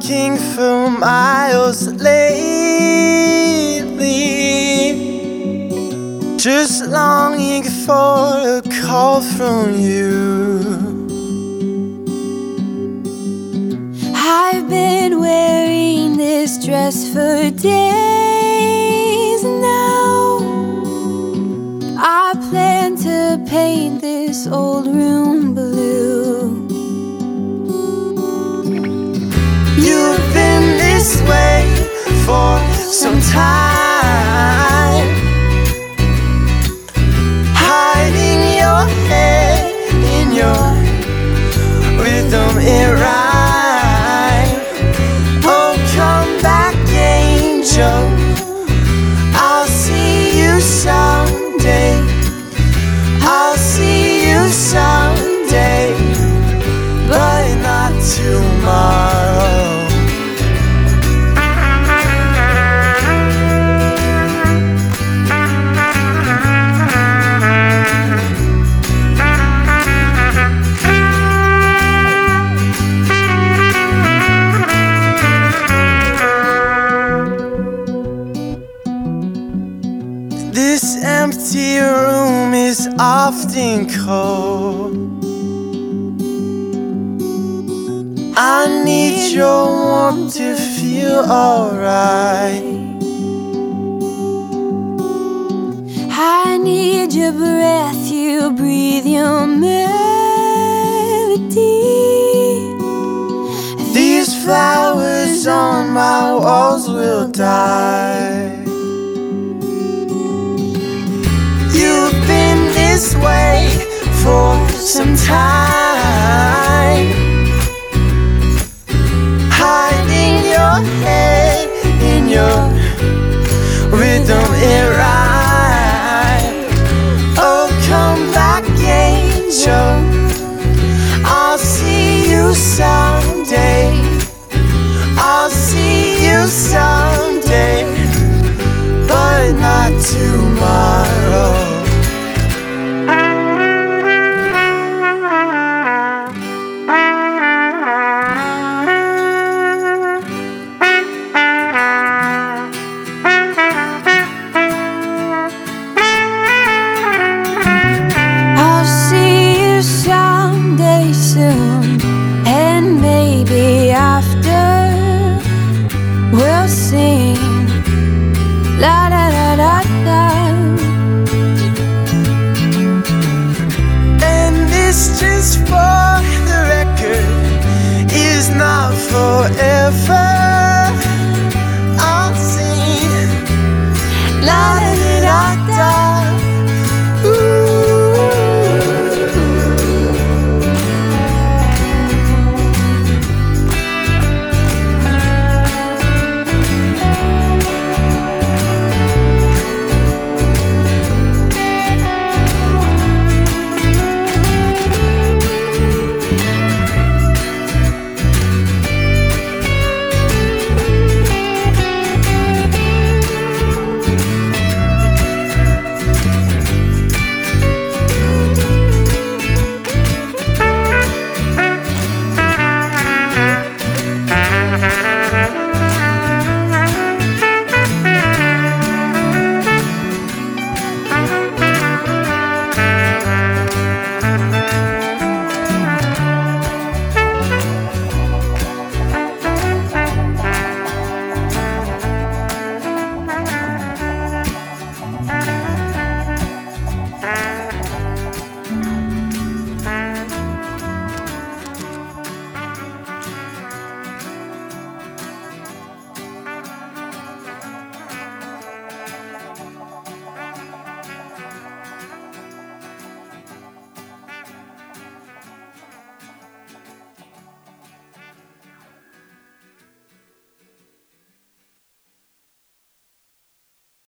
walking for miles lately, just longing for a call from you. I've been wearing this dress for days now. I plan to paint this old room blue. You've been this way for some time, hiding your head in your rhythm and rhyme. Oh, come back, angel, I'll see you someday. I'll see you someday, but not tomorrow. This empty room is often cold. I need your warmth to feel alright. I need your breath, you breathe your melody. These flowers on my walls will die. You've been this way for some time, hiding your head in your rhythm and rhyme. Oh, come back, angel, I'll see you someday. I'll see you someday, but not tomorrow. I'll see you someday soon, and maybe after we'll sing la da da da da. And this, just for the record, is not forever.